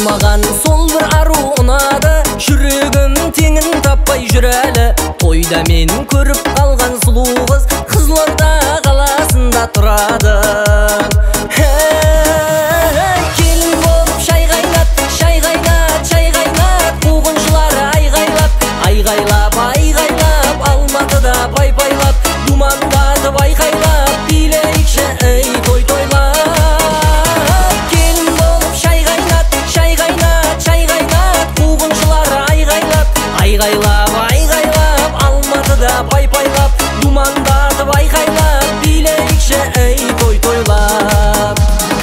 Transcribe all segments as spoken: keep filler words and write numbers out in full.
Маған сол бір ару ұнады, жүрегім теңін таппай жүр әлі. Тойда мен көріп қалған сұлу қыз Қызылорда қаласында тұрады. Келін болып шай қайнат, шай қайнат, шай қайнат, қуғыншылар айғайлап, айғайлап, айғайлап, Алматыда пай-пайлап, думандатып айқайлап, билейікші ей той тойлап. Келін болып шай қайнат, шай қайнат, шай қайнат, қуғыншылар айғайлап, айғайлап, айғайлап, Алматыда пай-пайлап, думандатып айқайлап, билейікші ей той тойлап.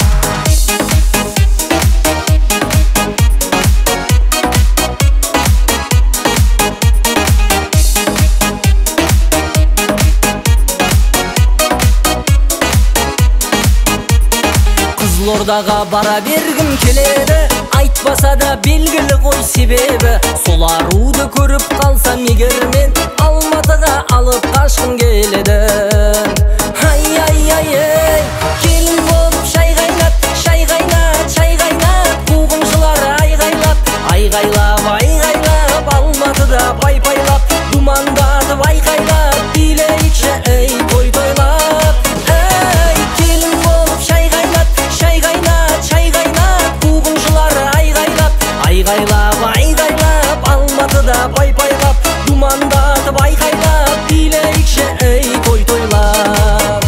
Қызылордаға бара бергім келеді, айтпаса да белгілі ғой себебі. Сол аруды көріп қалсам егер мен Алматыға алып қашқым келеді. Ай, ай, ай, ай, келін болып шай қайнат, шай қайнат, шай қайнат, қуғыншылар айғайлап, айғайлап, айғайлап, Алматыда пай-пайлап, думандатып айқайлап, билейікші ей той тойлап. Ей, келін болып шай қайнат, шай қайнат, шай қайнат, қуғыншылар айғайлап, айғайлап, айғайлап, Алматыда пай-пайлап, думандатып айқайлап, билейікші ей той тойлап.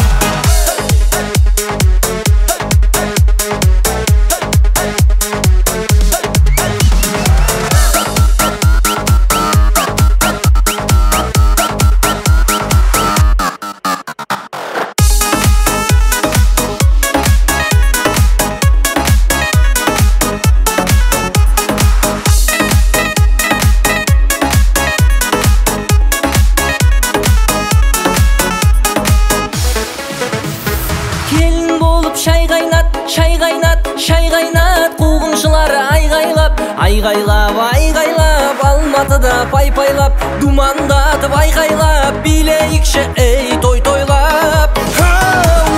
Келін болып шай қайнат, шай қайнат, шай қайнат, қуғыншылар айғайлап, айғайлап, айғайлап, Алматыда пай-пайлап, думандатып айқайлап, билейікші ей той тойлап.